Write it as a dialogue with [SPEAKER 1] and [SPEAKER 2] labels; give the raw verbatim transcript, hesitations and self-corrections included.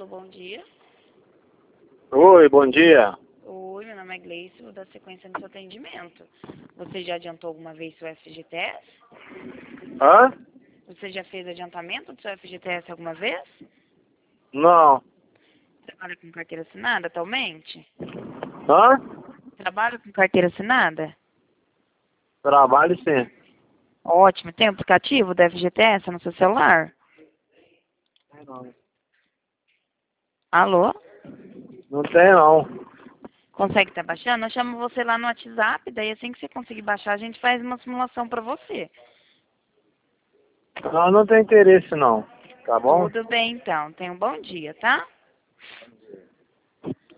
[SPEAKER 1] Alô, bom dia.
[SPEAKER 2] Oi, bom dia.
[SPEAKER 1] Oi, meu nome é Gleice, vou dar sequência no seu atendimento. Você já adiantou alguma vez seu F G T S?
[SPEAKER 2] Hã?
[SPEAKER 1] Você já fez adiantamento do seu F G T S alguma vez?
[SPEAKER 2] Não.
[SPEAKER 1] Trabalha com carteira assinada atualmente?
[SPEAKER 2] Hã?
[SPEAKER 1] Trabalha com carteira assinada?
[SPEAKER 2] Trabalho sim.
[SPEAKER 1] Ótimo. Tem aplicativo do F G T S no seu celular? Alô?
[SPEAKER 2] Não tem não.
[SPEAKER 1] Consegue estar baixando? Eu chamo você lá no WhatsApp, daí assim que você conseguir baixar, a gente faz uma simulação para você.
[SPEAKER 2] Não, não tem interesse não. Tá bom?
[SPEAKER 1] Tudo bem, então. Tenha um bom dia, tá?